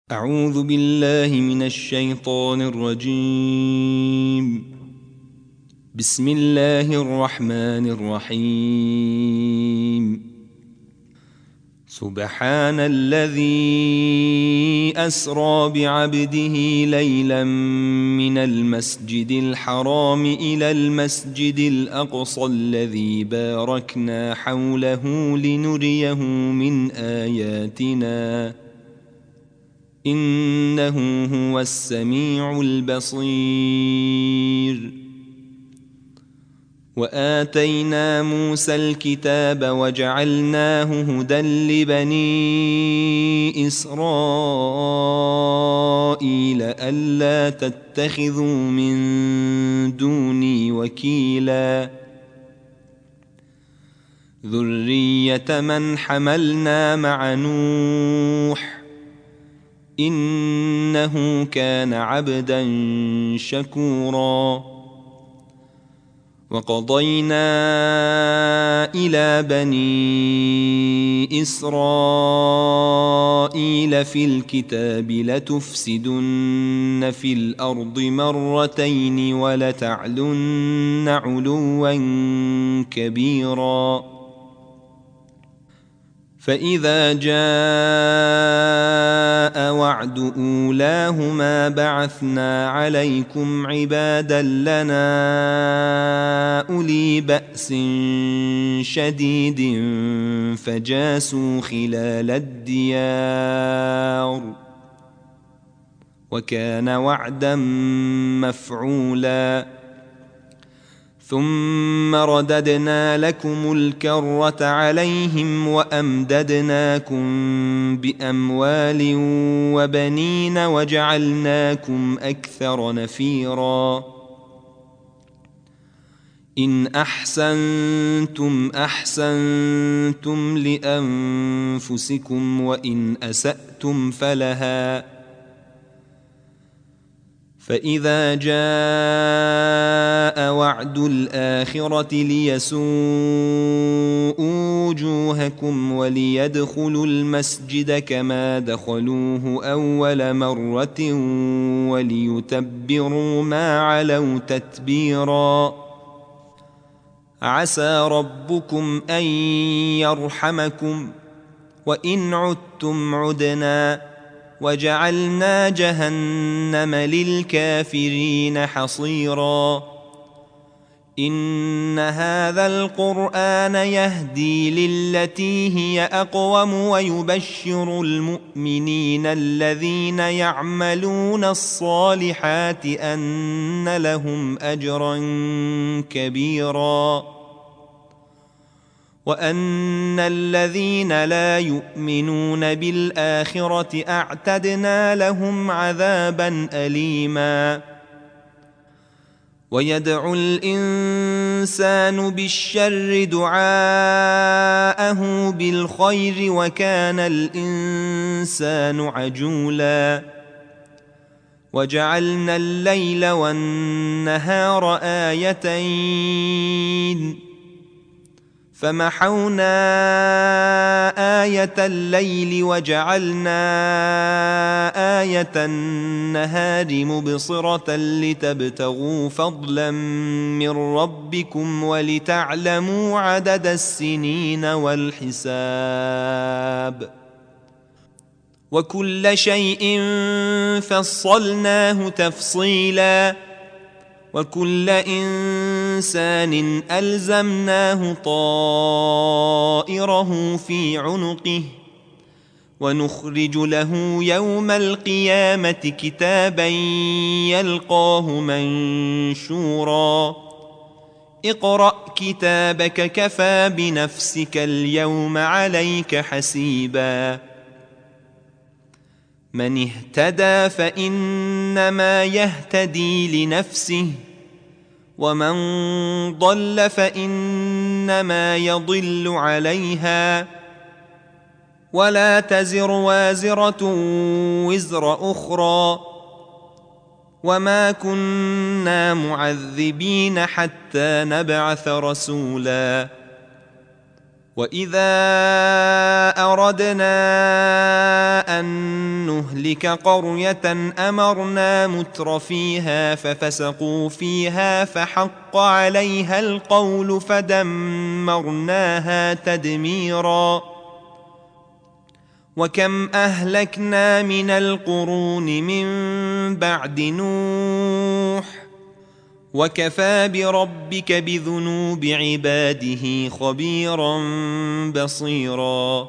أعوذ بالله من الشيطان الرجيم. بسم الله الرحمن الرحيم. سبحان الذي أسرى بعبده ليلا من المسجد الحرام إلى المسجد الأقصى الذي باركنا حوله لنريه من آياتنا إنه هو السميع البصير. وآتينا موسى الكتاب وجعلناه هدى لبني إسرائيل ألا تتخذوا من دوني وكيلا ذرية من حملنا مع نوح إنه كان عبدا شكورا. وقضينا إلى بني إسرائيل في الكتاب لتفسدن في الأرض مرتين ولتعلن علوا كبيرا. فإذا جاء وعد أولاهما بعثنا عليكم عبادا لنا أولي بأس شديد فجاسوا خلال الديار وكان وعدا مفعولا. ثم رددنا لكم الكرة عليهم وأمددناكم بأموال وبنين وجعلناكم أكثر نفيرا. إن أحسنتم أحسنتم لأنفسكم وإن أسأتم فلها. فإذا جاء وعد الآخرة ليسوءوا وجوهكم وليدخلوا المسجد كما دخلوه أول مرة وليتبروا ما علوا تتبيرا. عسى ربكم أن يرحمكم وإن عدتم عدنا وجعلنا جهنم للكافرين حصيرا. إن هذا القرآن يهدي للتي هي أقوم ويبشر المؤمنين الذين يعملون الصالحات أن لهم أجرا كبيرا وأن الذين لا يؤمنون بالآخرة أعتدنا لهم عذابا أليما. ويدعو الإنسان بالشر دعاءه بالخير وكان الإنسان عجولا. وجعلنا الليل والنهار آيتين فمحونا آية الليل وجعلنا آية النهار مبصرة لتبتغوا فضلا من ربكم ولتعلموا عدد السنين والحساب. وكل شيء فصلناه تفصيلا. وكل إنسان ألزمناه طائره في عنقه ونخرج له يوم القيامة كتابا يلقاه منشورا. اقرأ كتابك كفى بنفسك اليوم عليك حسيبا. من اهتدى فإنما يهتدي لنفسه ومن ضل فإنما يضل عليها ولا تزر وازرة وزر أخرى وما كنا معذبين حتى نبعث رسولا. وإذا أردنا أن نهلك قرية أمرنا مترفيها ففسقوا فيها فحق عليها القول فدمرناها تدميرا وكم أهلكنا من القرون من بعد نوح وكفى بربك بذنوب عباده خبيرا بصيرا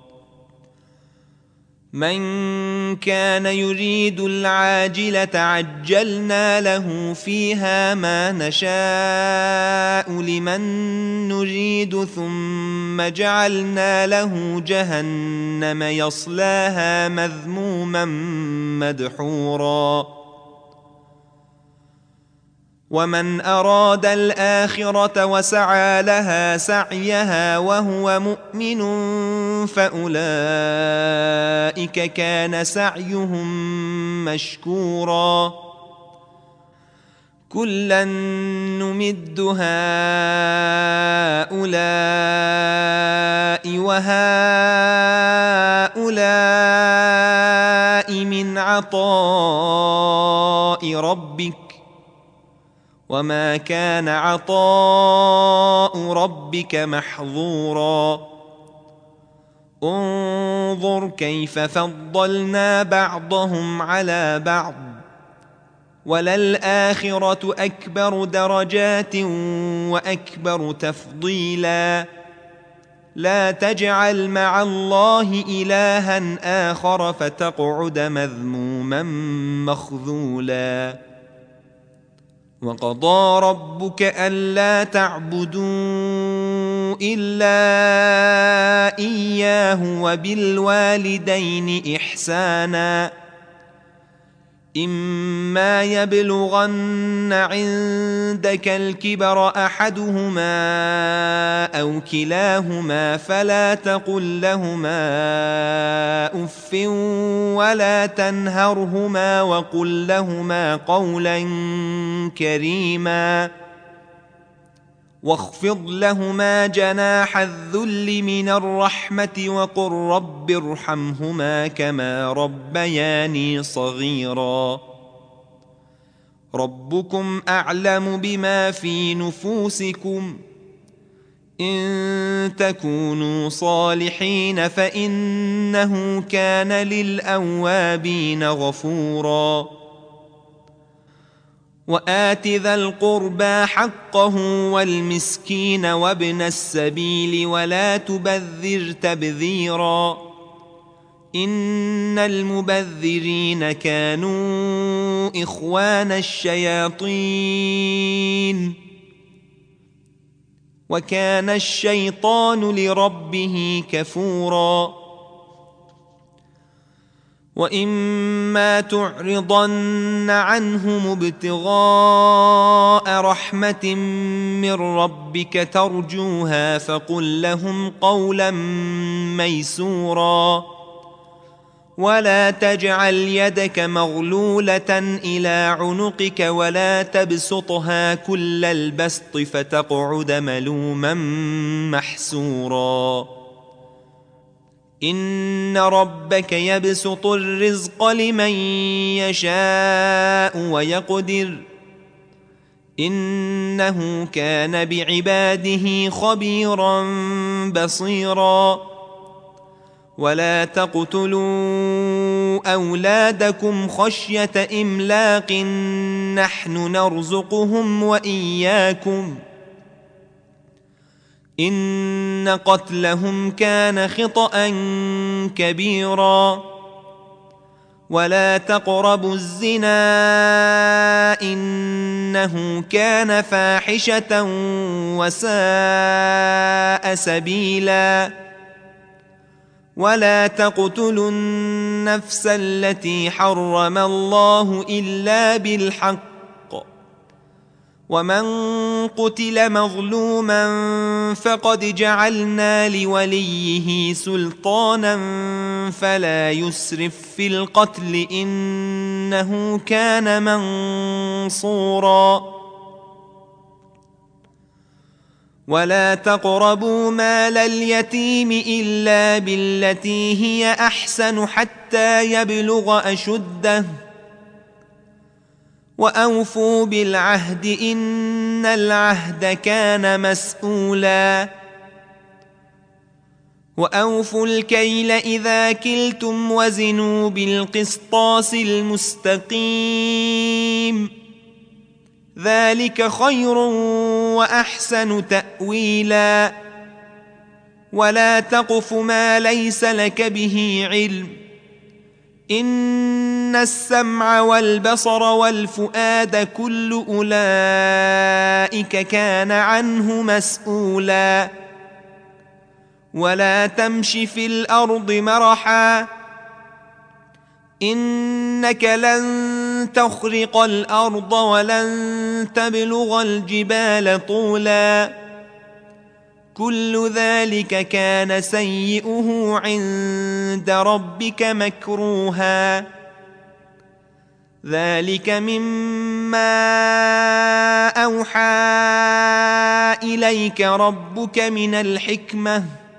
من كان يريد العاجلة عجلنا له فيها ما نشاء لمن نريد ثم جعلنا له جهنم يصلاها مذموما مدحورا ومن أراد الآخرة وسعى لها سعيها وهو مؤمن فأولئك كان سعيهم مشكورا كلا نمد هؤلاء وهؤلاء من عطاء ربك وما كان عطاء ربك محظورا انظر كيف فضلنا بعضهم على بعض وللآخرة أكبر درجات وأكبر تفضيلا لا تجعل مع الله إلها آخر فتقعد مذموما مخذولا وقضى ربك ألا تعبدوا إلا إياه وبالوالدين إحسانا إما يبلغن عندك الكبر أحدهما أو كلاهما فلا تقل لهما أف ولا تنهرهما وقل لهما قولا كريما واخفض لهما جناح الذل من الرحمة وقل رب ارحمهما كما ربياني صغيرا ربكم أعلم بما في نفوسكم إن تكونوا صالحين فإنه كان للأوابين غفورا وآت ذا القربى حقه والمسكين وابن السبيل ولا تبذر تبذيرا إن المبذرين كانوا إخوان الشياطين وكان الشيطان لربه كفورا وإما تعرضن عنهم ابتغاء رحمة من ربك ترجوها فقل لهم قولا ميسورا ولا تجعل يدك مغلولة إلى عنقك ولا تبسطها كل البسط فتقعد ملوما محسورا إن ربك يبسط الرزق لمن يشاء ويقدر إنه كان بعباده خبيرا بصيرا ولا تقتلوا أولادكم خشية إملاق نحن نرزقهم وإياكم إن قتلهم كان خطأ كبيرا ولا تقربوا الزنا إنه كان فاحشة وساء سبيلا ولا تقتلوا النفس التي حرم الله إلا بالحق ومن قتل مظلوما فقد جعلنا لوليه سلطانا فلا يسرف في القتل إنه كان منصورا ولا تقربوا مال اليتيم إلا بالتي هي أحسن حتى يبلغ أشده وأوفوا بالعهد إن العهد كان مسؤولا وأوفوا الكيل إذا كلتم وزنوا بالقسطاس المستقيم ذلك خير وأحسن تأويلا ولا تقف ما ليس لك به علم إن السمع والبصر والفؤاد كل أولئك كان عنه مسؤولا ولا تمش في الأرض مرحا إنك لن تخرق الأرض ولن تبلغ الجبال طولا كل ذلك كان سيئه عند ربك مكروها ذلك مما أوحى إليك ربك من الحكمة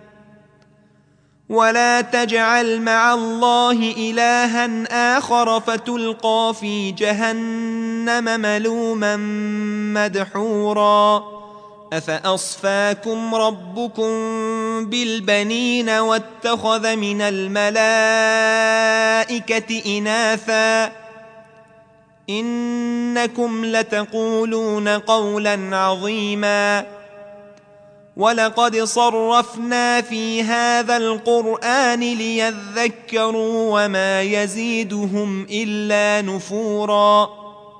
ولا تجعل مع الله إلها آخر فتلقى في جهنم ملوما مدحورا أفأصفاكم ربكم بالبنين واتخذ من الملائكة إناثا إنكم لتقولون قولا عظيما ولقد صرفنا في هذا القرآن ليذكروا وما يزيدهم إلا نفورا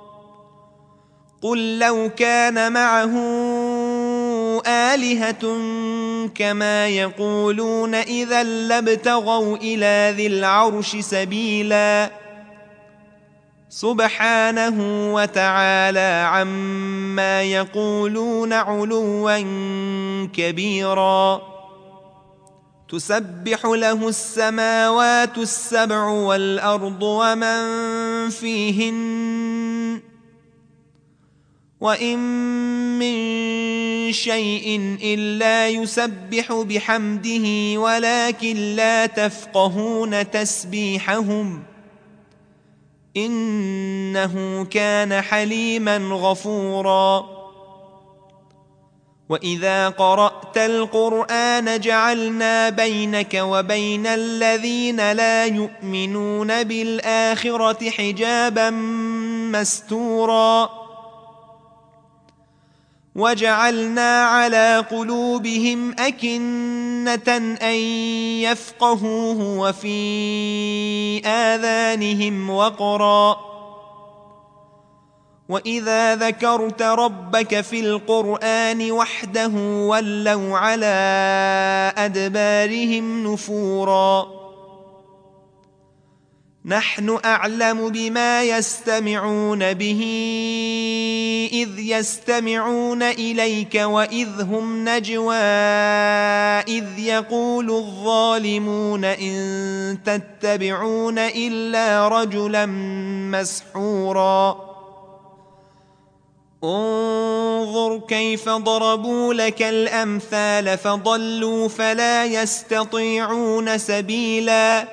قل لو كان معه آلهة كما يقولون إذا لابتغوا إلى ذي العرش سبيلا سبحانه وتعالى عما يقولون علوا كبيرا تسبح له السماوات السبع والأرض ومن فيهن وإن من شيء إلا يسبح بحمده ولكن لا تفقهون تسبيحهم إنه كان حليما غفورا وإذا قرأت القرآن جعلنا بينك وبين الذين لا يؤمنون بالآخرة حجابا مستورا وجعلنا على قلوبهم أكنة أن يفقهوه وفي آذانهم وقرا وإذا ذكرت ربك في القرآن وحده ولوا على أدبارهم نفورا نحن أعلم بما يستمعون به إذ يستمعون إليك وإذ هم نجوى إذ يقول الظالمون إن تتبعون إلا رجلا مسحورا انظر كيف ضربوا لك الأمثال فضلوا فلا يستطيعون سبيلا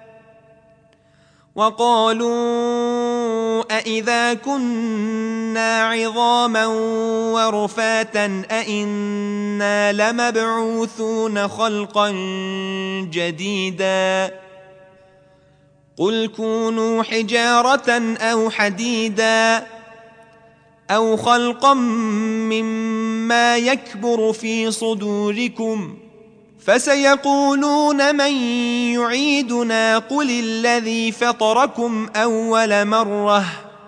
وقالوا أإذا كنا عظاما ورفاتا أإنا لمبعوثون خلقا جديدا قل كونوا حجارة أو حديدا أو خلقا مما يكبر في صدوركم فسيقولون من يعيدنا قل الذي فطركم أول مرة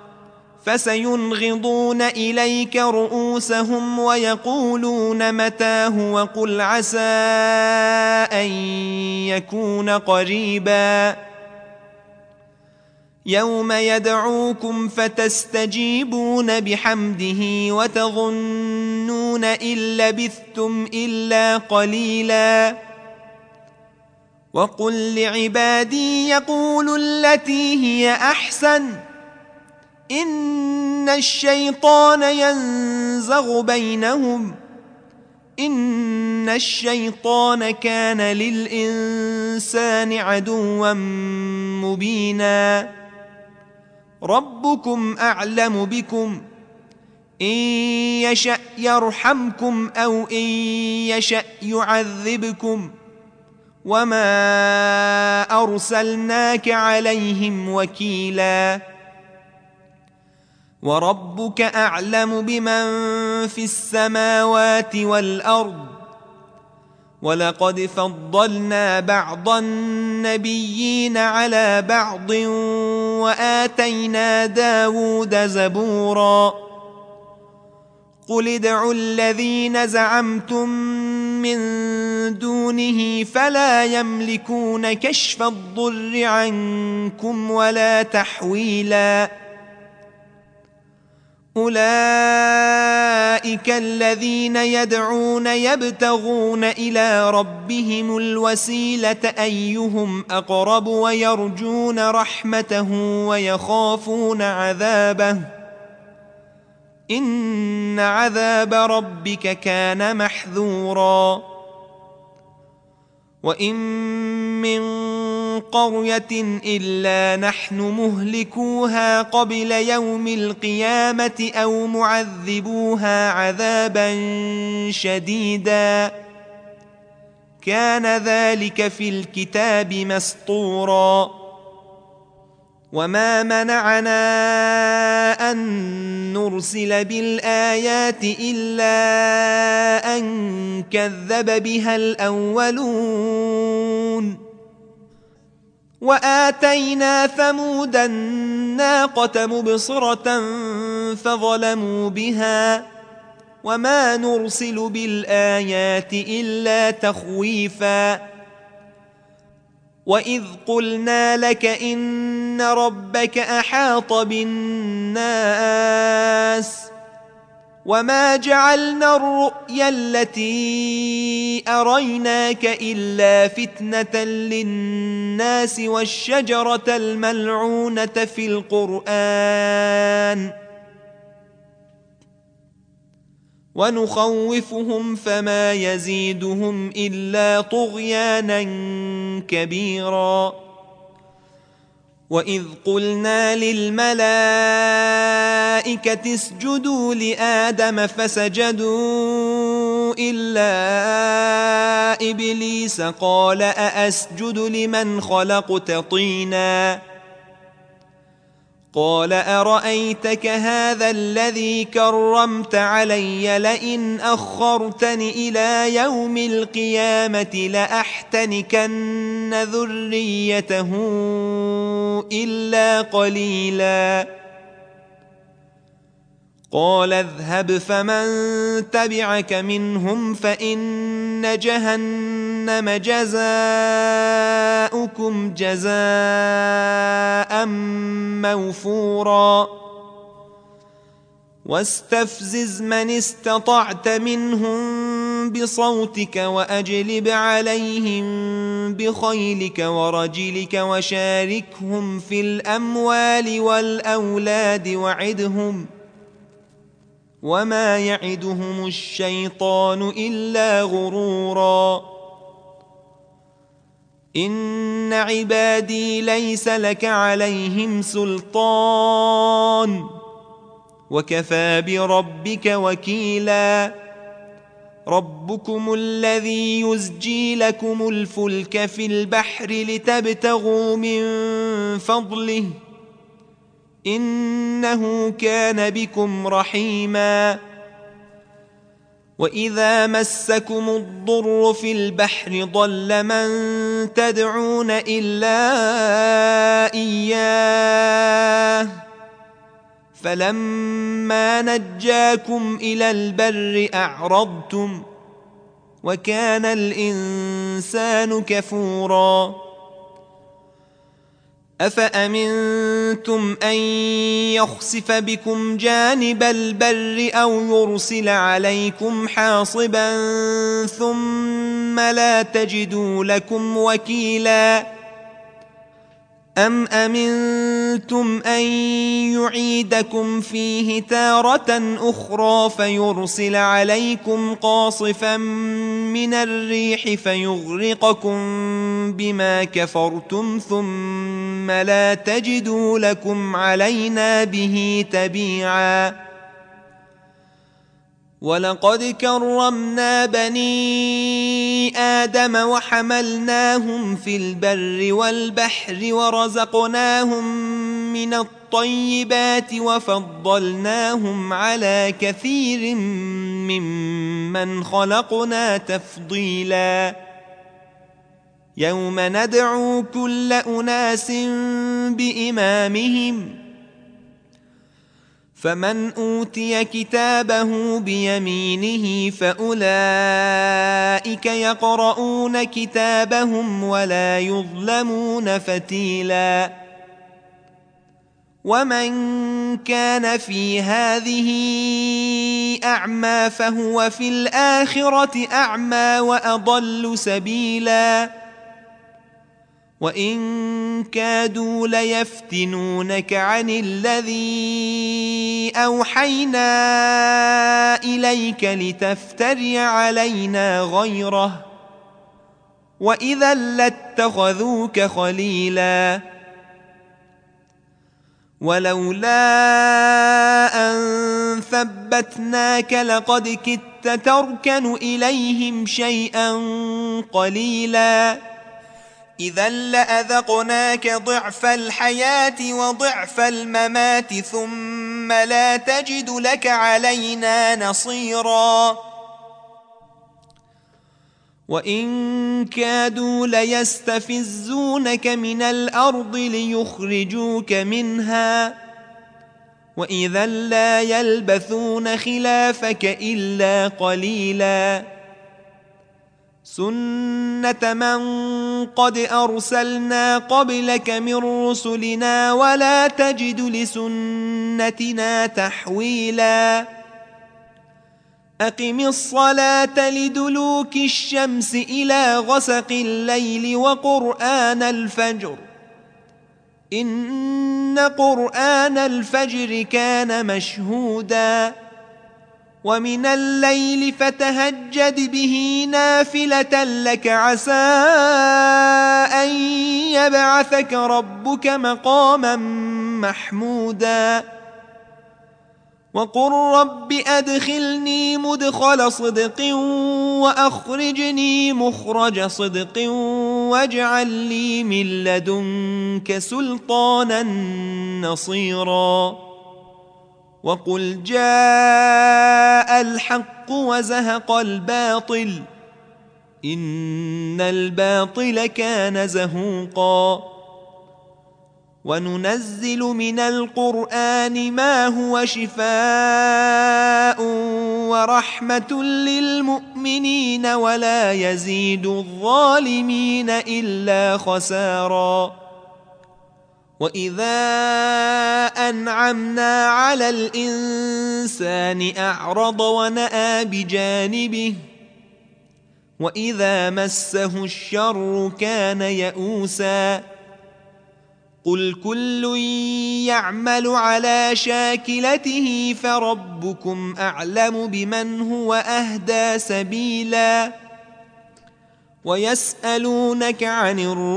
فسينغضون إليك رؤوسهم ويقولون متاه وقل عسى أن يكون قريبا يوم يدعوكم فتستجيبون بحمده وتظنون إن لبثتم إلا قليلا وقل لعبادي يقولوا التي هي أحسن إن الشيطان ينزغ بينهم إن الشيطان كان للإنسان عدوا مبينا ربكم أعلم بكم إن يشأ يرحمكم أو إن يشأ يعذبكم وما أرسلناك عليهم وكيلا وربك أعلم بمن في السماوات والأرض ولقد فضلنا بعض النبيين على بعض وآتينا داود زبورا قل ادعوا الذين زعمتم من دونه فلا يملكون كشف الضر عنكم ولا تحويلا أولئك الذين يدعون يبتغون إلى ربهم الوسيلة أيهم أقرب ويرجون رحمته ويخافون عذابه إن عذاب ربك كان محذورا وإن من قرية إلا نحن مهلكوها قبل يوم القيامة أو معذبوها عذابا شديدا كان ذلك في الكتاب مسطورا وما منعنا أن نرسل بالآيات إلا أن كذب بها الأولون وآتينا ثمود الناقة مبصرة فظلموا بها وما نرسل بالآيات إلا تخويفا وإذ قلنا لك إن ربك أحاط بالناس وما جعلنا الرؤيا التي أريناك إلا فتنة للناس والشجرة الملعونة في القرآن ونخوفهم فما يزيدهم إلا طغيانا كبيرا وإذ قلنا للملائكة اسجدوا لآدم فسجدوا إلا إبليس قال أأسجد لمن خلقت طينا قال أرأيتك هذا الذي كرمت علي لئن أخرتني إلى يوم القيامة لأحتنكن ذريته إلا قليلا قال اذهب فمن تبعك منهم فإن جهنم جزاؤكم جزاء موفورا واستفزز من استطعت منهم بصوتك وأجلب عليهم بخيلك ورجلك وشاركهم في الأموال والأولاد وعدهم وما يعدهم الشيطان إلا غرورا إن عبادي ليس لك عليهم سلطان وكفى بربك وكيلا ربكم الذي يزجي لكم الفلك في البحر لتبتغوا من فضله إنه كان بكم رحيما وإذا مسكم الضر في البحر ضل من تدعون إلا إياه فلما نجاكم إلى البر أعرضتم وكان الإنسان كفورا أفأمنتم أن يخسف بكم جانب البر أو يرسل عليكم حاصبا ثم لا تجدوا لكم وكيلا أم أمنتم أن يعيدكم فيه تارة أخرى فيرسل عليكم قاصفا من الريح فيغرقكم بما كفرتم ثم لا تجدوا لكم علينا به تبيعا ولقد كرمنا بني آدم وحملناهم في البر والبحر ورزقناهم من الطيبات وفضلناهم على كثير ممن خلقنا تفضيلا يوم ندعو كل أناس بإمامهم فمن أوتي كتابه بيمينه فأولئك يقرؤون كتابهم ولا يظلمون فتيلا ومن كان في هذه أعمى فهو في الآخرة أعمى وأضل سبيلا وإن كادوا ليفتنونك عن الذي أوحينا إليك لتفتري علينا غيره وإذا لاتخذوك خليلا ولولا أن ثبتناك لقد كدت تركن إليهم شيئا قليلا إذا لأذقناك ضعف الحياة وضعف الممات ثم لا تجد لك علينا نصيرا وإن كادوا ليستفزونك من الأرض ليخرجوك منها وإذا لا يلبثون خلافك إلا قليلا سنة من قد أرسلنا قبلك من رسلنا ولا تجد لسنتنا تحويلا أقم الصلاة لدلوك الشمس إلى غسق الليل وقرآن الفجر إن قرآن الفجر كان مشهودا ومن الليل فتهجد به نافلة لك عسى أن يبعثك ربك مقاما محمودا وقل رب أدخلني مدخل صدق وأخرجني مخرج صدق واجعل لي من لدنك سلطانا نصيرا وقل جاء الحق وزهق الباطل إن الباطل كان زهوقا وننزل من القرآن ما هو شفاء ورحمة للمؤمنين ولا يزيد الظالمين إلا خسارا وإذا أنعمنا على الإنسان أعرض ونأى بجانبه وإذا مسه الشر كان يئوسا قل كل يعمل على شاكلته فربكم أعلم بمن هو أهدى سبيلا ويسألونك عن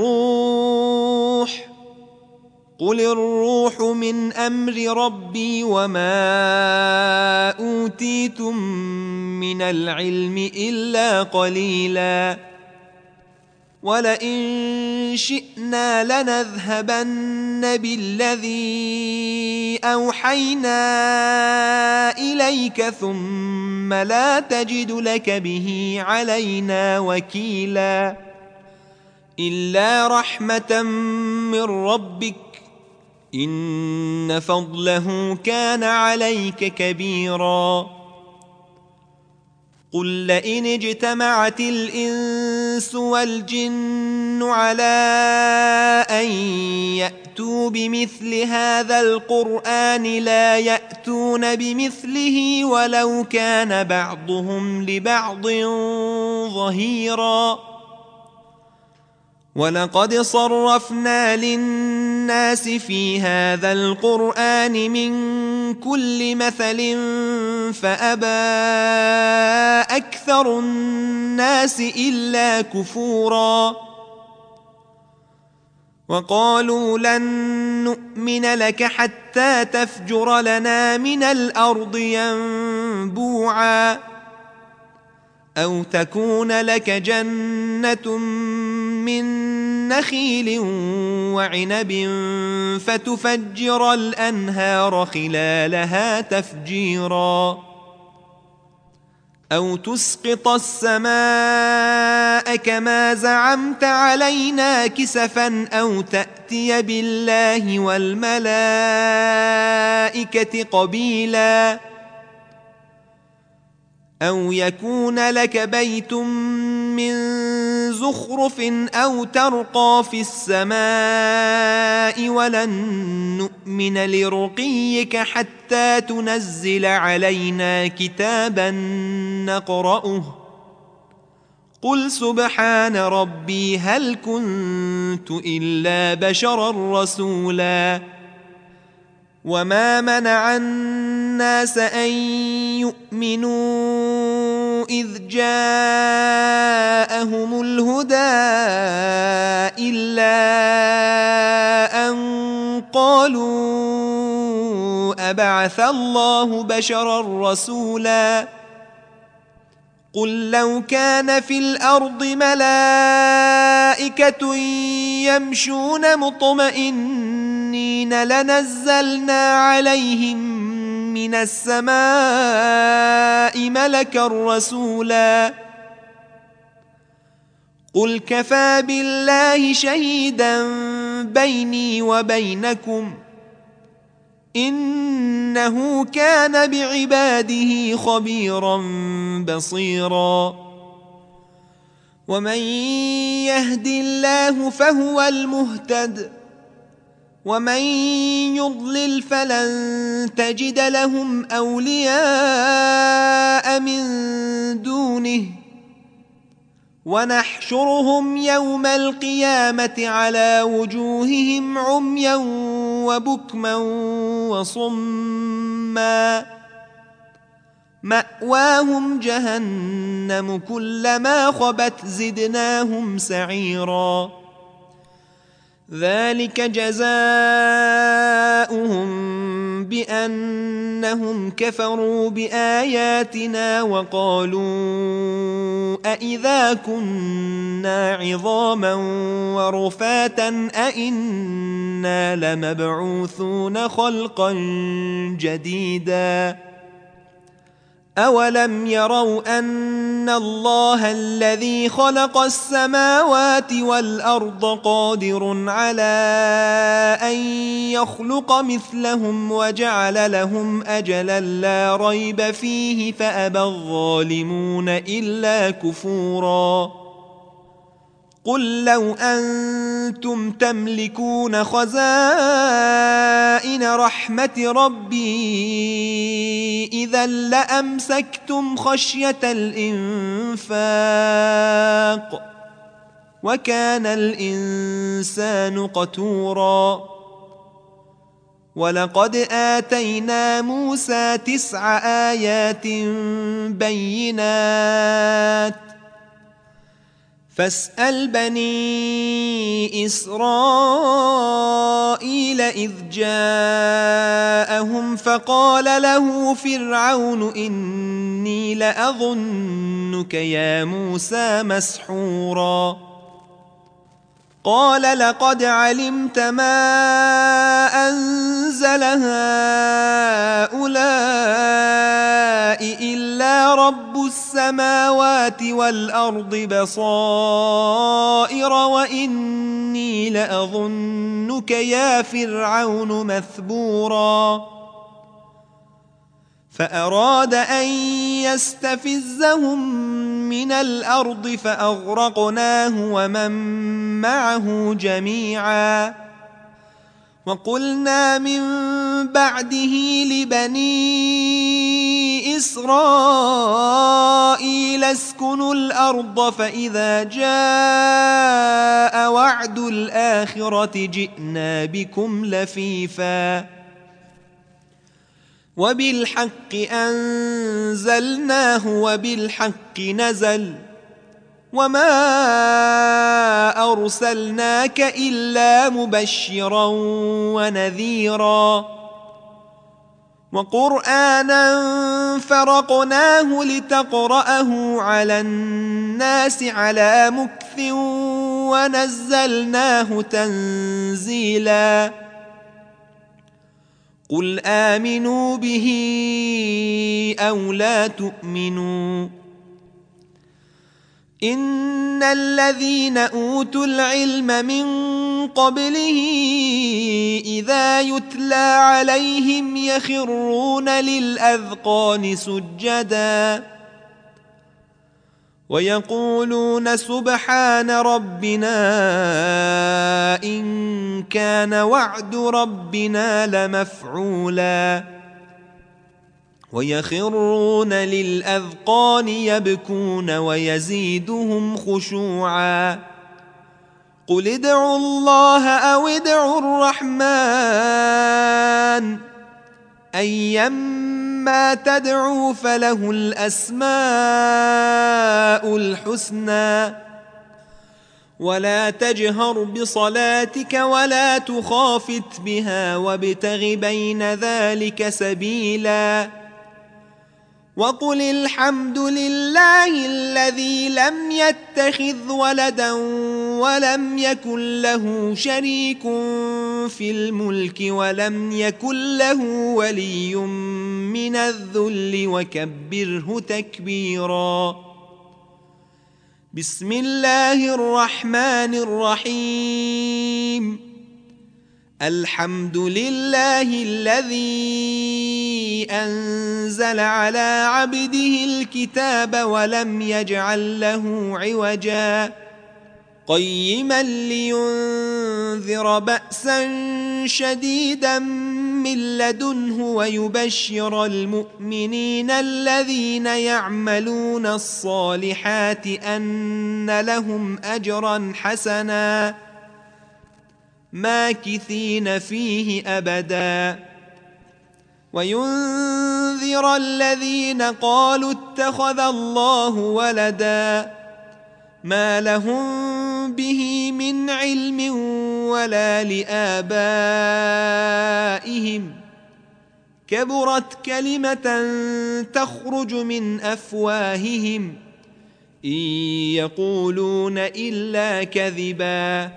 الروح قل الروح من أمر ربي وما أوتيتم من العلم إلا قليلا ولئن شئنا لنذهبن بالذي أوحينا إليك ثم لا تجد لك به علينا وكيلا إلا رحمة من ربك إن فضله كان عليك كبيرا قل لئن اجتمعت الإنس والجن على أن يأتوا بمثل هذا القرآن لا يأتون بمثله ولو كان بعضهم لبعض ظهيرا ولقد صرفنا للناس في هذا القرآن من كل مثل فأبى أكثر الناس إلا كفورا وقالوا لن نؤمن لك حتى تفجر لنا من الأرض ينبوعا أو تكون لك جنة من نخيل وعنب فتفجر الأنهار خلالها تفجيرا أو تسقط السماء كما زعمت علينا كسفا أو تأتي بالله والملائكة قبيلا أو يكون لك بيت من زخرف أو ترقى في السماء ولن نؤمن لرقيك حتى تنزل علينا كتابا نقرأه قل سبحان ربي هل كنت إلا بشرا رسولا وما منع الناس أن يؤمنوا إذ جاءهم الهدى إلا أن قالوا أبعث الله بشرا رسولا قل لو كان في الأرض ملائكة يمشون مطمئنين لنزلنا عليهم من السماء ملكا رسولا قل كفى بالله شهيدا بيني وبينكم إنه كان بعباده خبيرا بصيرا ومن يهد الله فهو المهتد ومن يضلل فلن تجد لهم أولياء من دونه ونحشرهم يوم القيامة على وجوههم عميا وبكما وصما مأواهم جهنم كلما خبت زدناهم سعيرا ذلك جزاؤهم بأنهم كفروا بآياتنا وقالوا أإذا كنا عظاما ورفاتا أإنا لمبعوثون خلقا جديدا أولم يروا أن الله الذي خلق السماوات والأرض قادر على أن يخلق مثلهم وجعل لهم أجلا لا ريب فيه فأبى الظالمون إلا كفورا قل لو أنتم تملكون خزائن رحمة ربي إذا لأمسكتم خشية الإنفاق وكان الإنسان قتورا ولقد آتينا موسى 9 آيات بينات فاسأل بني إسرائيل إذ جاءهم فقال له فرعون إني لأظنك يا موسى مسحورا قال لقد علمت ما أنزل هؤلاء إلا رب السماوات والأرض بصائر وإني لأظنك يا فرعون مثبورا فأراد أن يستفزهم من الأرض فأغرقناه ومن معه جميعا وقلنا من بعده لبني إسرائيل اسكنوا الأرض فإذا جاء وعد الآخرة جئنا بكم لفيفا وبالحق أنزلناه وبالحق نزل وما أرسلناك إلا مبشرا ونذيرا وقرآنا فرقناه لتقرأه على الناس على مكث ونزلناه تنزيلا قل آمنوا به أو لا تؤمنوا إن الذين أوتوا العلم من قبله إذا يتلى عليهم يخرون للأذقان سجدا ويقولون سبحان ربنا إن كان وعد ربنا لمفعولا ويخرون للأذقان يبكون ويزيدهم خشوعا قل ادعوا الله أو ادعوا الرحمن أيما تدعوا فله الأسماء الحسنى ولا تجهر بصلاتك ولا تخافت بها وابتغ بين ذلك سبيلا وقل الحمد لله الذي لم يتخذ ولدا ولم يكن له شريك في الملك ولم يكن له ولي من الذل وكبره تكبيرا بسم الله الرحمن الرحيم الحمد لله الذي أنزل على عبده الكتاب ولم يجعل له عوجا قيما لينذر بأسا شديدا من لدنه ويبشر المؤمنين الذين يعملون الصالحات أن لهم أجرا حسنا ماكثين فيه أبدا وينذر الذين قالوا اتخذ الله ولدا ما لهم به من علم ولا لآبائهم كبرت كلمة تخرج من أفواههم إن يقولون إلا كذبا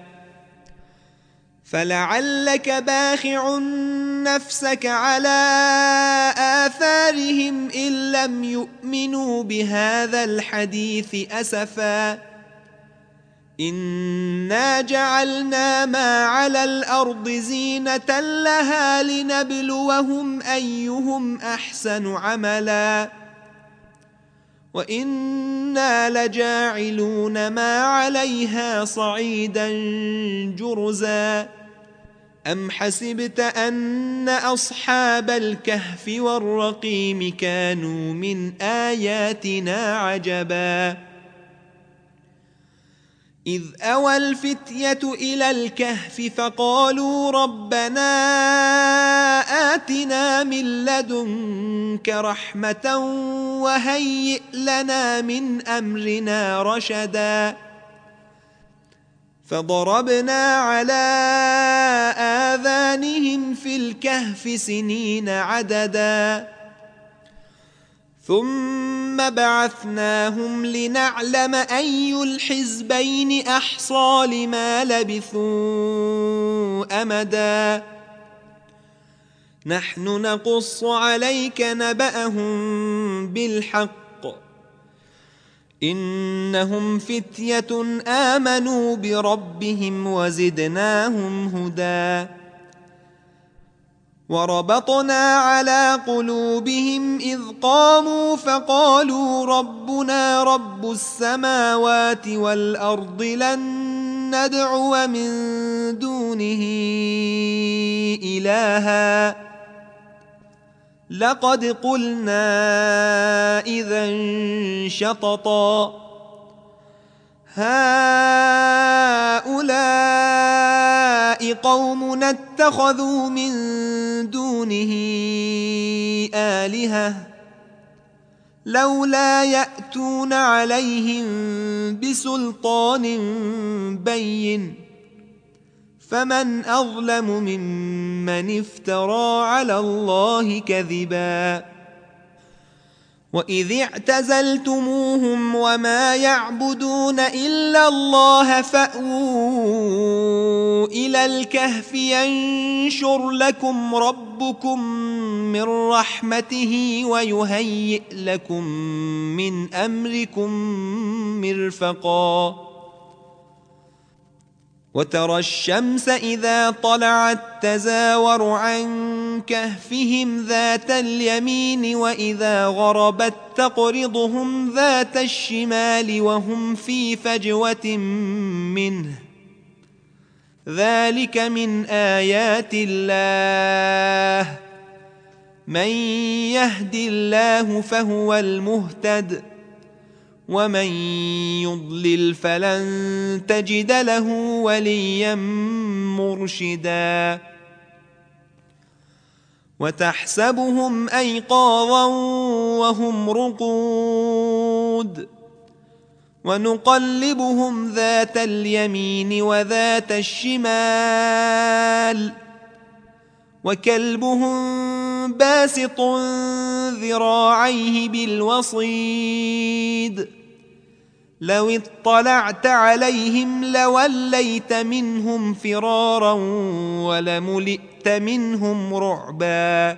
فلعلك باخع نفسك على آثارهم إن لم يؤمنوا بهذا الحديث أسفا إنا جعلنا ما على الأرض زينة لها لنبلوهم أيهم أحسن عملا وإنا لجاعلون ما عليها صعيدا جرزا أم حسبت أن أصحاب الكهف والرقيم كانوا من آياتنا عجبا إذ أوى الفتية إلى الكهف فقالوا ربنا آتنا من لدنك رحمة وهيئ لنا من أمرنا رشدا فضربنا على آذانهم في الكهف سنين عددا ثم بعثناهم لنعلم أي الحزبين أحصى لما لبثوا أمدا نحن نقص عليك نبأهم بالحق إنهم فتية آمنوا بربهم وزدناهم هدى وربطنا على قلوبهم إذ قاموا فقالوا ربنا رب السماوات والأرض لن ندعو من دونه إلها لقد قلنا إذا شططا هؤلاء قومنا اتخذوا من دونه آلهة لولا يأتون عليهم بسلطان بين فمن أظلم ممن افترى على الله كذبا وإذ اعتزلتموهم وما يعبدون إلا الله فأووا إلى الكهف ينشر لكم ربكم من رحمته ويهيئ لكم من أمركم مرفقا وترى الشمس إذا طلعت تزاور عن كهفهم ذات اليمين وإذا غربت تقرضهم ذات الشمال وهم في فجوة منه ذلك من آيات الله من يهد الله فهو المهتد ومن يضلل فلن تجد له وليا مرشدا وتحسبهم أيقاظا وهم رقود ونقلبهم ذات اليمين وذات الشمال وكلبهم باسط ذراعيه بالوصيد لو اطلعت عليهم لوليت منهم فرارا ولملئت منهم رعبا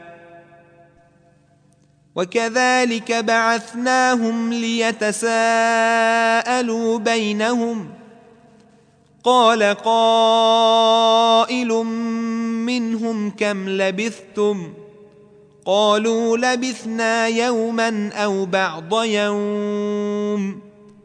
وكذلك بعثناهم ليتساءلوا بينهم قال قائل منهم كم لبثتم قالوا لبثنا يوما أو بعض يوم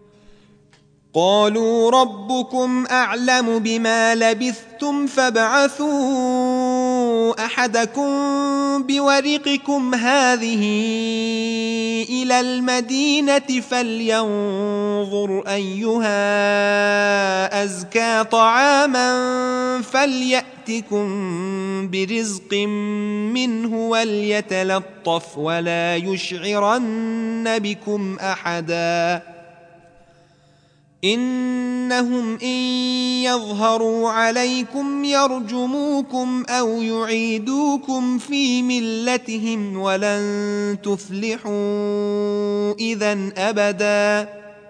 قالوا ربكم أعلم بما لبثتم فابعثوا أحدكم بورقكم هذه إلى المدينة فلينظر أيها أزكى طعاما فليأتكم برزق منه وليتلطف ولا يشعرن بكم أحدا إنهم إن يظهروا عليكم يرجموكم أو يعيدوكم في ملتهم ولن تفلحوا إذن أبدا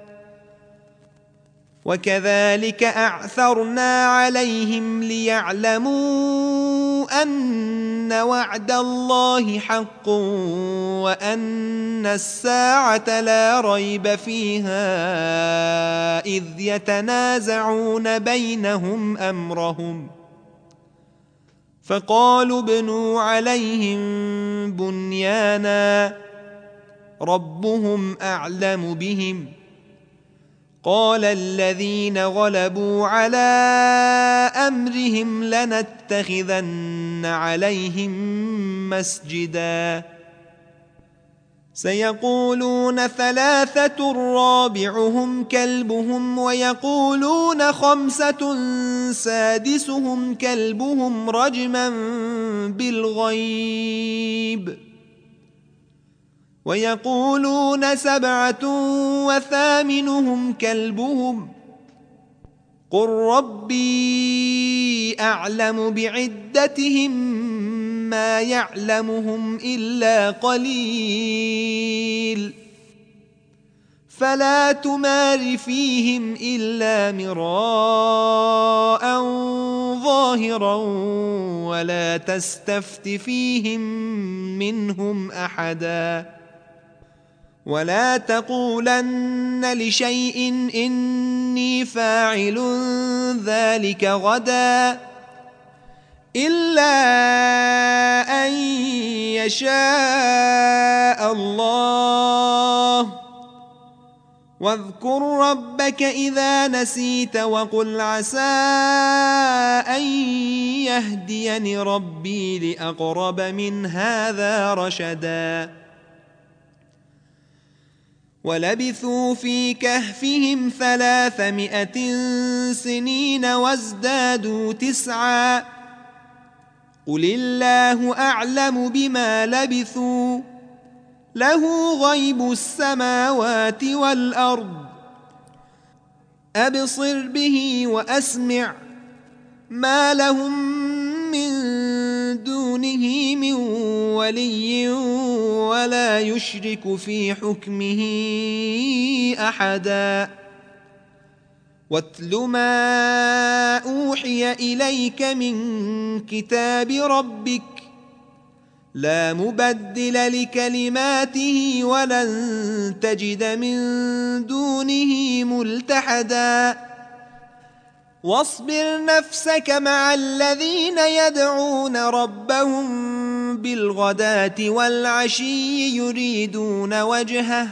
وكذلك أعثرنا عليهم ليعلموا أن وعد الله حق وأن الساعة لا ريب فيها إذ يتنازعون بينهم أمرهم فقالوا ابنوا عليهم بنيانا ربهم أعلم بهم قال الذين غلبوا على أمرهم لنتخذن عليهم مسجدا سيقولون ثلاثة رابعهم كلبهم ويقولون خمسة سادسهم كلبهم رجما بالغيب ويقولون سبعة وثامنهم كلبهم قل ربي أعلم بعدتهم ما يعلمهم إلا قليل فلا تمار فيهم إلا مراء ظاهرا ولا تستفت فيهم منهم أحدا ولا تقولن لشيء إني فاعل ذلك غدا إلا أن يشاء الله واذكر ربك إذا نسيت وقل عسى أن يهديني ربي لأقرب من هذا رشدا ولبثوا في كهفهم 300 سنين وازدادوا 9 قل الله أعلم بما لبثوا له غيب السماوات والأرض أبصر به وأسمع ما لهم من دونه من ولي ولا يشرك في حكمه أحدا واتل ما أوحي إليك من كتاب ربك لا مبدل لكلماته ولن تجد من دونه ملتحدا واصبر نفسك مع الذين يدعون ربهم بالغداة والعشي يريدون وجهه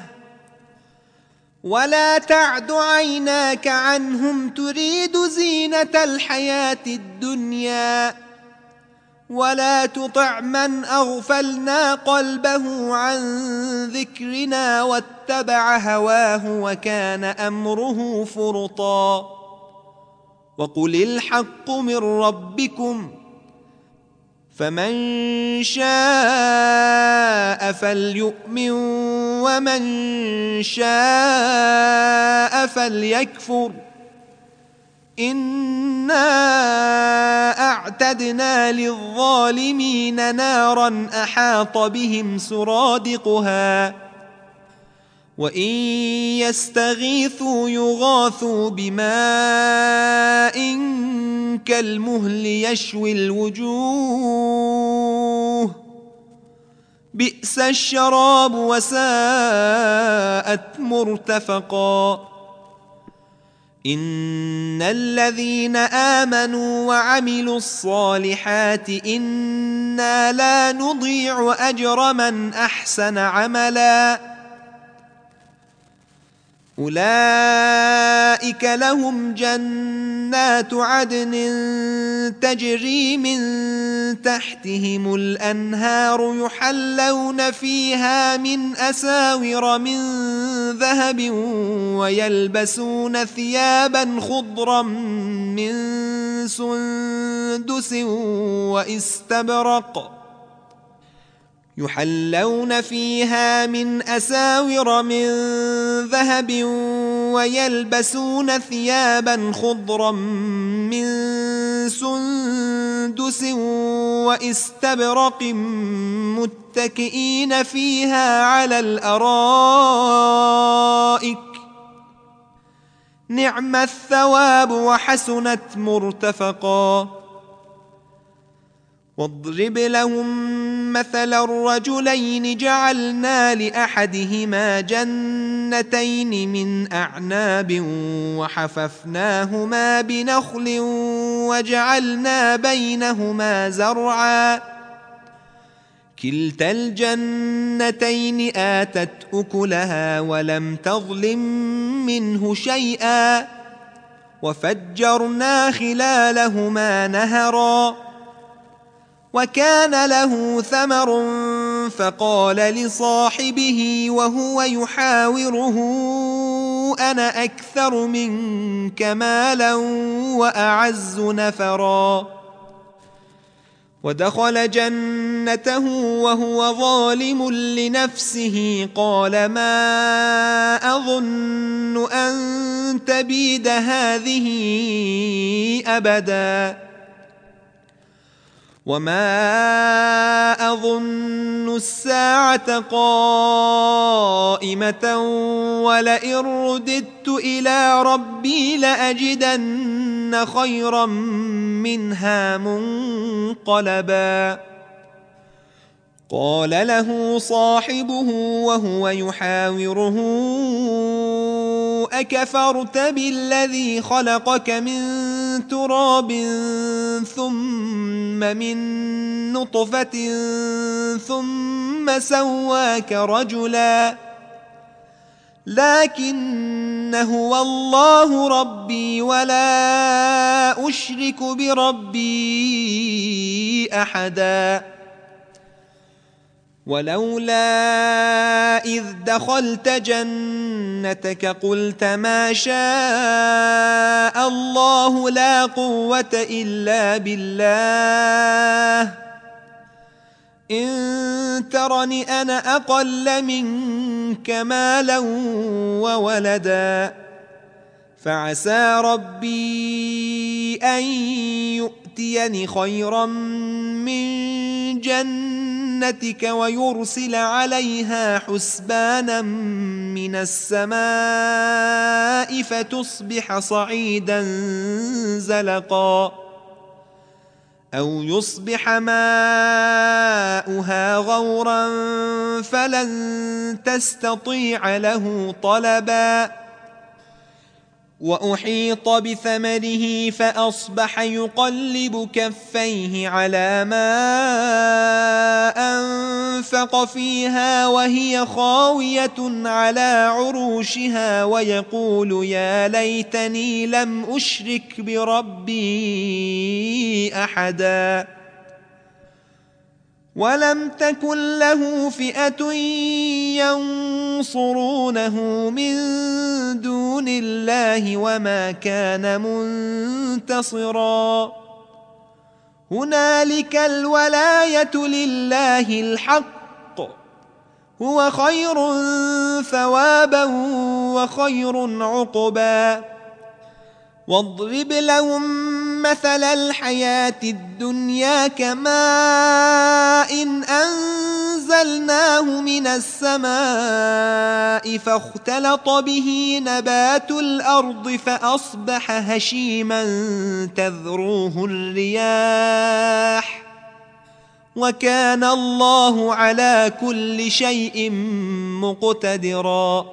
ولا تعد عيناك عنهم تريد زينة الحياة الدنيا ولا تطع من أغفلنا قلبه عن ذكرنا واتبع هواه وكان أمره فرطا وقل الحق من ربكم فمن شاء فليؤمن ومن شاء فليكفر إنا أعتدنا للظالمين نارا أحاط بهم سرادقها وإن يستغيثوا يغاثوا بماء كالمهل يشوي الوجوه بئس الشراب وساءت مرتفقا إن الذين آمنوا وعملوا الصالحات إنا لا نضيع أجر من أحسن عملا أولئك لهم جنات عدن تجري من تحتهم الأنهار يحلون فيها من أساور من ذهب ويلبسون ثيابا خضرا من سندس واستبرق يحلون فيها من أساور من ذهب ويلبسون ثيابا خضرا من سندس واستبرق متكئين فيها على الأرائك نعم الثواب وحسنت مرتفقا واضرب لهم مثل الرجلين جعلنا لأحدهما جنتين من أعناب وحففناهما بنخل وجعلنا بينهما زرعا كلتا الجنتين آتت أكلها ولم تظلم منه شيئا وفجرنا خلالهما نهرا وكان له ثمر فقال لصاحبه وهو يحاوره أنا أكثر منك مالا وأعز نفرا ودخل جنته وهو ظالم لنفسه قال ما أظن أن تبيد هذه أبدا وما أظن الساعة قائمة ولئن رددت إلى ربي لأجدن خيرا منها منقلبا قال له صاحبه وهو يحاوره أكفرت بالذي خلقك من تراب ثم من نطفة ثم سواك رجلا لكن هو الله ربي ولا أشرك بربي أحدا ولولا إذ دخلت جنتك قلت ما شاء الله لا قوة إلا بالله إن ترني أنا أقل منك مالا وولدا فعسى ربي أن يؤتيني خيرا من جنتك ويرسل عليها حسبانا من السماء فتصبح صعيدا زلقا أو يصبح ماؤها غورا فلن تستطيع له طلبا وأحيط بثمره فأصبح يقلب كفيه على ما أنفق فيها وهي خاوية على عروشها ويقول يا ليتني لم أشرك بربي أحدا ولم تكن له فئة ينصرونه من دون الله وما كان منتصرا هنالك الولاية لله الحق هو خير ثوابا وخير عقبا واضرب لهم مثل الحياة الدنيا كماء أنزلناه من السماء فاختلط به نبات الأرض فأصبح هشيما تذروه الرياح وكان الله على كل شيء مقتدرا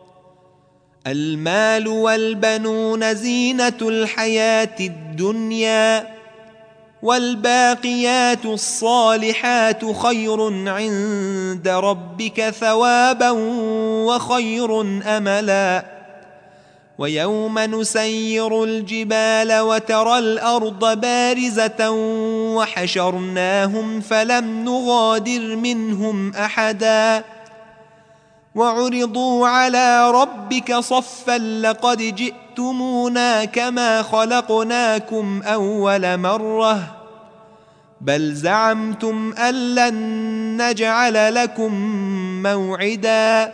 المال والبنون زينة الحياة الدنيا والباقيات الصالحات خير عند ربك ثوابا وخير أملا ويوم نسير الجبال وترى الأرض بارزة وحشرناهم فلم نغادر منهم أحدا وعرضوا على ربك صفا لقد جئتمونا كما خلقناكم أول مرة بل زعمتم أن لن نجعل لكم موعدا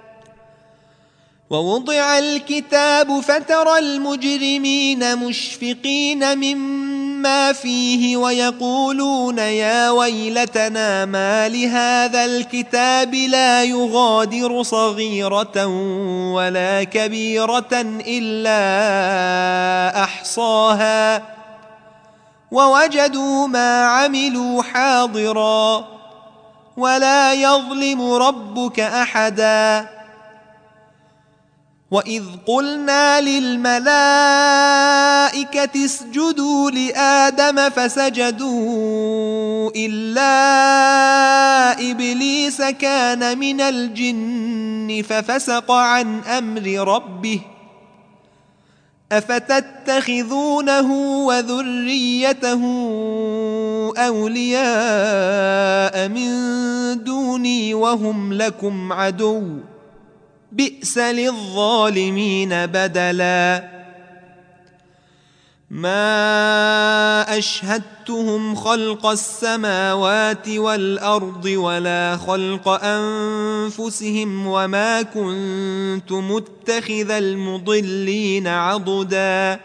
ووضع الكتاب فترى المجرمين مشفقين مما فيه ويقولون يا ويلتنا ما لهذا الكتاب لا يغادر صغيرة ولا كبيرة إلا أحصاها ووجدوا ما عملوا حاضرا ولا يظلم ربك أحدا وإذ قلنا للملائكة اسجدوا لآدم فسجدوا إلا إبليس كان من الجن ففسق عن أمر ربه أفتتخذونه وذريته أولياء من دوني وهم لكم عدو بئس للظالمين بدلا ما أشهدتهم خلق السماوات والأرض ولا خلق أنفسهم وما كنت متخذ المضلين عضدا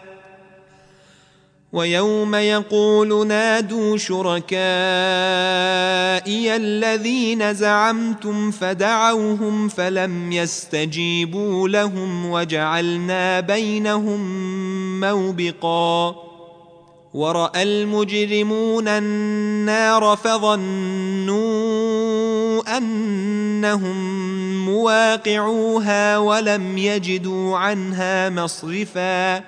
ويوم يقول نادوا شركائي الذين زعمتم فدعوهم فلم يستجيبوا لهم وجعلنا بينهم موبقا ورأى المجرمون النار فظنوا أنهم مواقعوها ولم يجدوا عنها مصرفا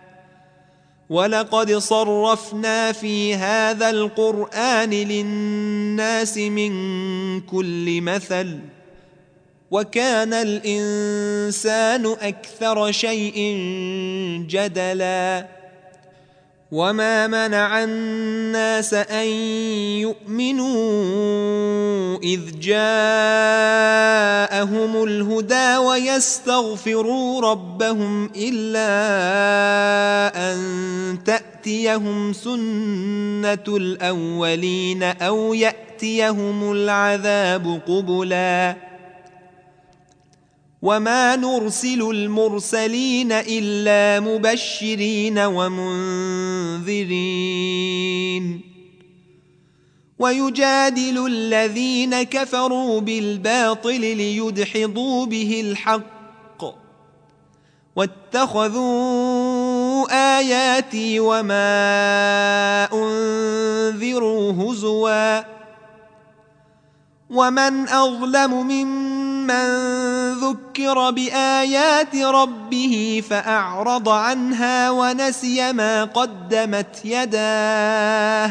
ولقد صرفنا في هذا القرآن للناس من كل مثل وكان الإنسان أكثر شيء جدلا وما منع الناس أن يؤمنوا إذ جاءهم الهدى ويستغفروا ربهم إلا أن تأتيهم سنة الأولين أو يأتيهم العذاب قبلا وما نرسل المرسلين إلا مبشرين ومنذرين ويجادل الذين كفروا بالباطل ليدحضوا به الحق واتخذوا آياتي وما أنذروا هزوا ومن أظلم ممن ذكر بآيات ربه فأعرض عنها ونسي ما قدمت يداه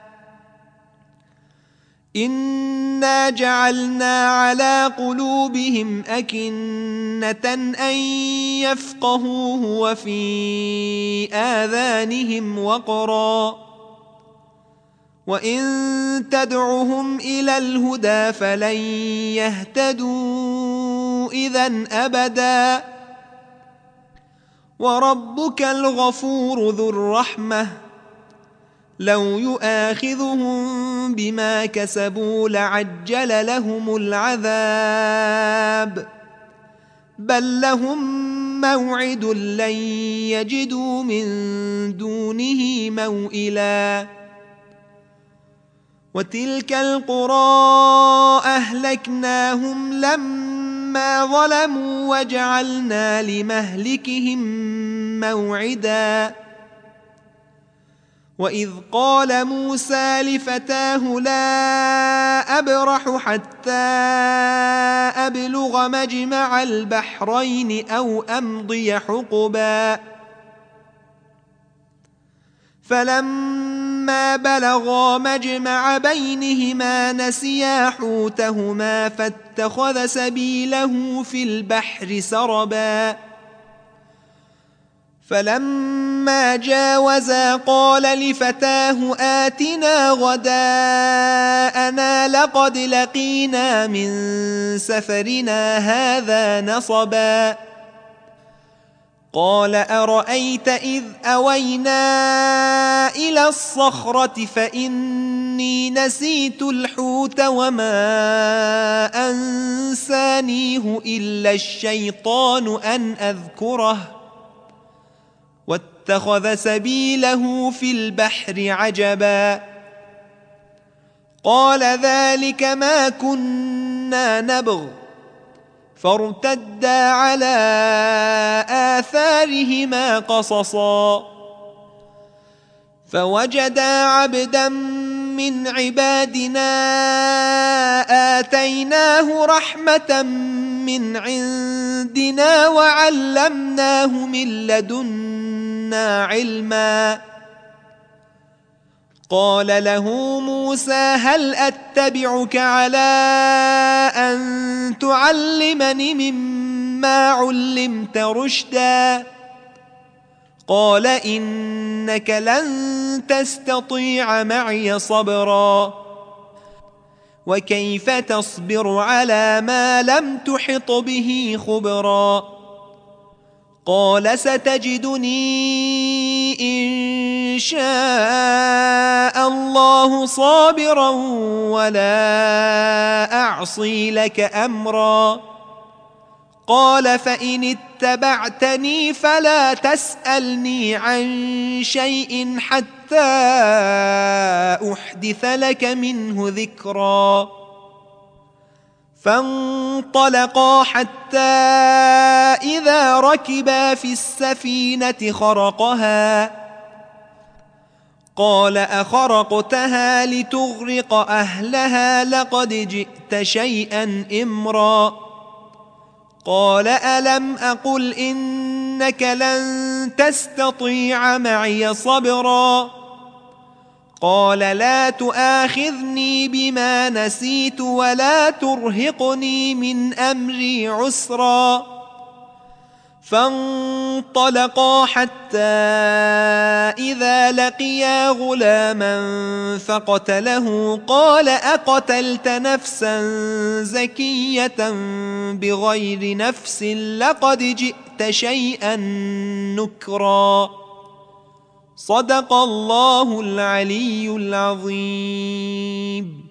إنا جعلنا على قلوبهم أكنة أن يفقهوه وفي آذانهم وقرا وإن تدعهم إلى الهدى فلن يهتدوا إذن أبدا وربك الغفور ذو الرحمة لو يؤاخذهم بما كسبوا لعجل لهم العذاب بل لهم موعد لن يجدوا من دونه موئلا وتلك القرى أهلكناهم لما ظلموا وجعلنا لمهلكهم موعدا وإذ قال موسى لفتاه لا أبرح حتى أبلغ مجمع البحرين أو أمضي حقبا فلما بلغا مجمع بينهما نسيا حوتهما فاتخذ سبيله في البحر سربا فلما جاوزا قال لفتاه آتنا غداءنا لقد لقينا من سفرنا هذا نصبا قال أرأيت إذ أوينا إلى الصخرة فإني نسيت الحوت وما أنسانيه إلا الشيطان أن أذكره واتخذ سبيله في البحر عجبا قال ذلك ما كنا نبغ فارتدا على آثارهما قصصا فوجدا عبدا من عبادنا آتيناه رحمة من عندنا وعلمناه من لدنا علما قال له موسى هل أتبعك على أن تعلمني مما علمت رشدا قال إنك لن تستطيع معي صبرا وكيف تصبر على ما لم تحط به خبرا قال ستجدني إن شاء الله صابرا ولا أعصي لك أمرا قال فإن اتبعتني فلا تسألني عن شيء حتى أحدث لك منه ذكرا فانطلقا حتى إذا ركبا في السفينة خرقها قال أخرقتها لتغرق أهلها لقد جئت شيئا إمرا قال ألم أقل إنك لن تستطيع معي صبرا قال لا تؤاخذني بما نسيت ولا ترهقني من أمري عسرا فانطلقا حتى إذا لقيا غلاما فقتله قال أقتلت نفسا زكية بغير نفس لقد جئت شيئا نكرا صدق الله العلي العظيم.